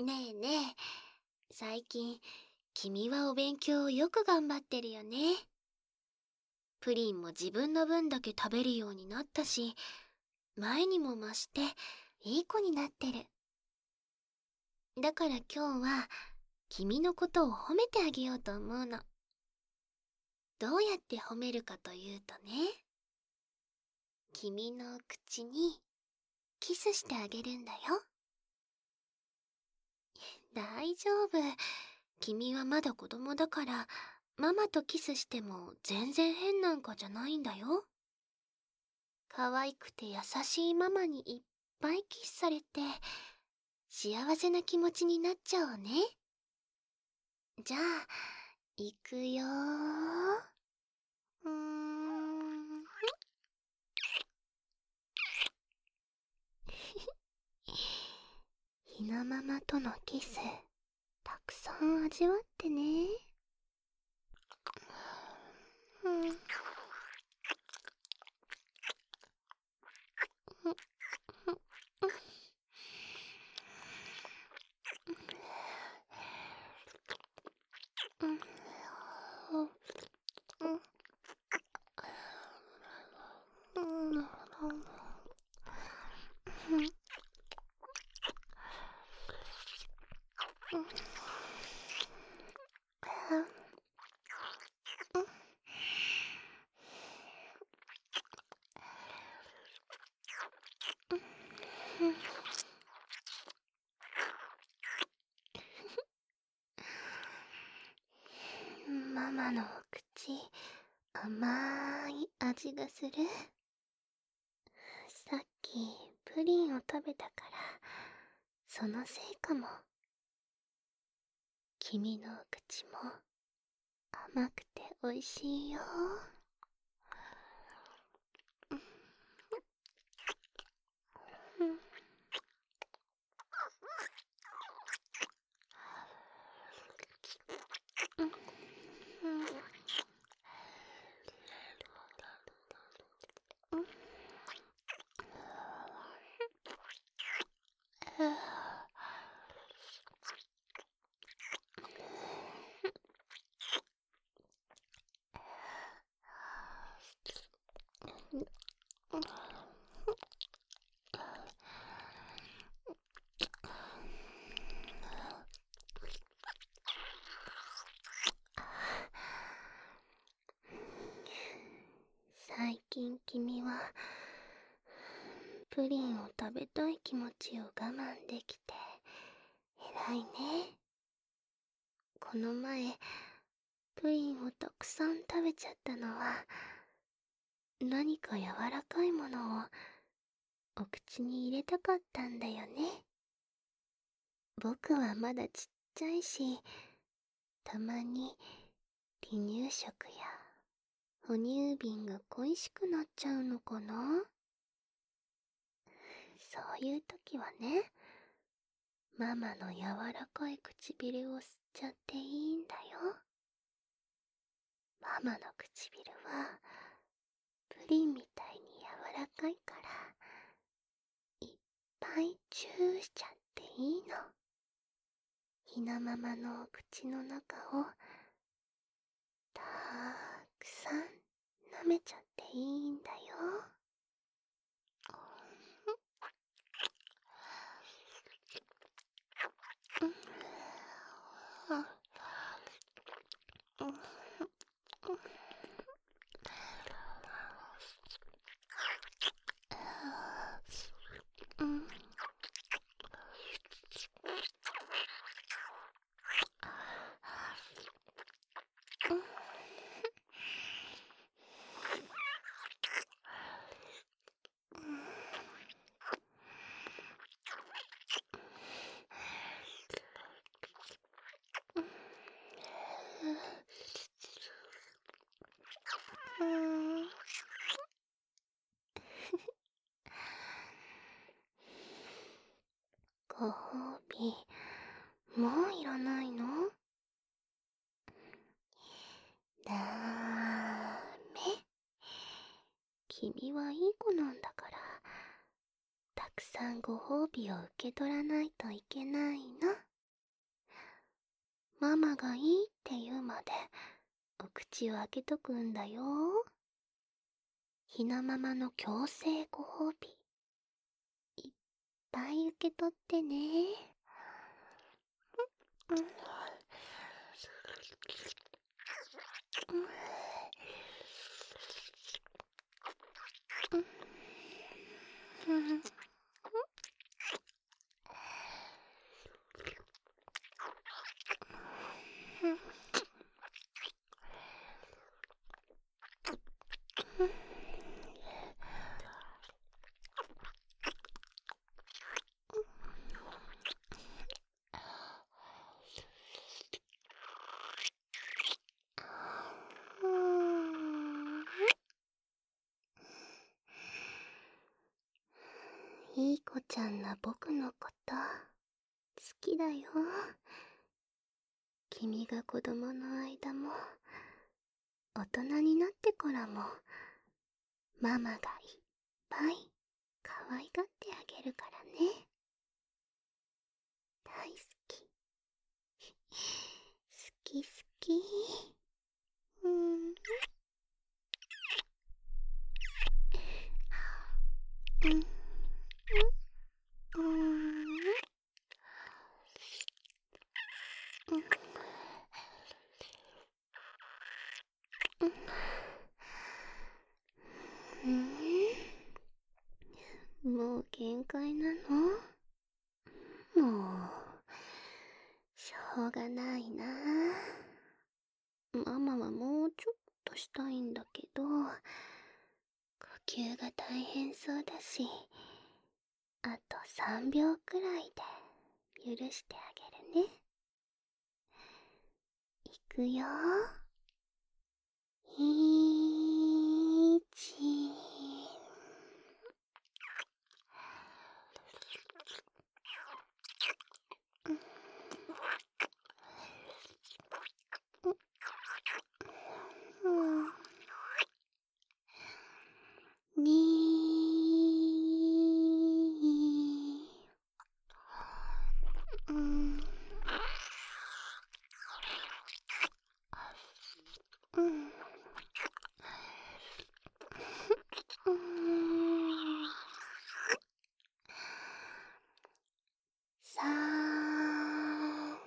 ねえねえ、最近、君はお勉強をよく頑張ってるよね。プリンも自分の分だけ食べるようになったし、前にも増していい子になってる。だから今日は、君のことを褒めてあげようと思うの。どうやって褒めるかというとね、君の口にキスしてあげるんだよ。大丈夫。君はまだ子供だから、ママとキスしても全然変なんかじゃないんだよ。可愛くて優しいママにいっぱいキスされて、幸せな気持ちになっちゃおうね。じゃあ、いくよー。ひなママとのキス、たくさん味わってね。ママのお口、甘い味がする。さっきプリンを食べたから、そのせいかも。君のお口も甘くておいしいよ。最近君はプリンを食べたい気持ちを我慢できて偉いね。この前プリンをたくさん食べちゃったのは、何か柔らかいものをお口に入れたかったんだよね。僕はまだちっちゃいし、たまに離乳食や哺乳瓶が恋しくなっちゃうのかな。そういう時はね、ママの柔らかい唇を吸っちゃっていいんだよ。ママの唇はプリンみたいに柔らかいから、いっぱいチューしちゃっていいの。ひなママのお口の中をたくさん舐めちゃっていいんだよ。ご褒美、もういらないの？だめ。君はいい子なんだから、たくさんご褒美を受け取らないといけないの。 ママがいいって言うまでお口を開けとくんだよ。ひなママの強制ご褒美いっぱい受け取ってね。いい子ちゃんな僕のこと好きだよ。君が子供の間も大人になってからもママがいっぱい可愛がってあげるからね。大好き。好き好き。もう限界なの？もうしょうがないな。ママはもうちょっとしたいんだけど、呼吸が大変そうだし、あと3秒くらいで許してあげるね。いくよ。1、3。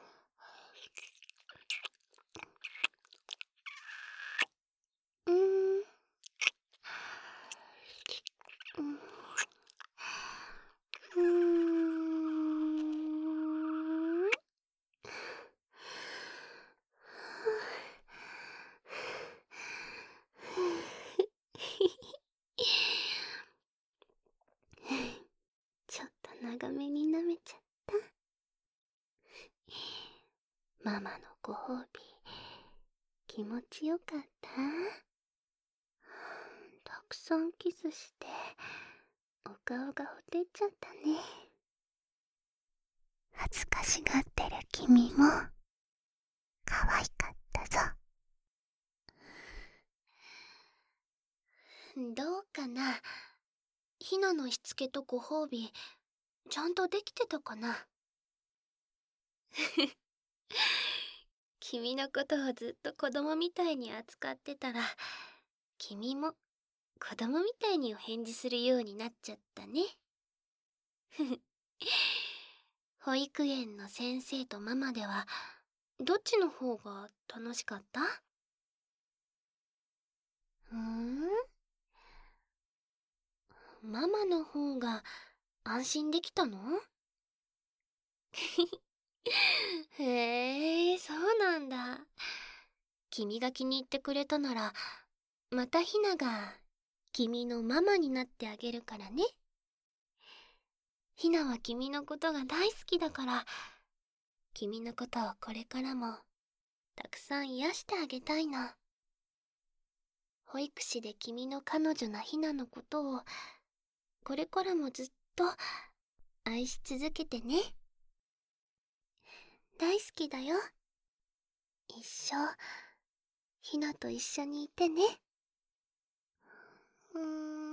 ちょっと長めに舐めちゃった。ママのご褒美気持ちよかった？たくさんキスしてお顔がほてっちゃったね。恥ずかしがってる君も可愛かったぞ。どうかな、ひなのしつけとご褒美ちゃんとできてたかな。君のことをずっと子供みたいに扱ってたら、君も子供みたいにお返事するようになっちゃったね。保育園の先生とママではどっちの方が楽しかった？ママの方が安心できたの？へえ、そうなんだ。君が気に入ってくれたなら、またひなが君のママになってあげるからね。ひなは君のことが大好きだから、君のことをこれからもたくさん癒してあげたいの。保育士で君の彼女なひなのことをこれからもずっと愛し続けてね。大好きだよ。一生ひなと一緒にいてね。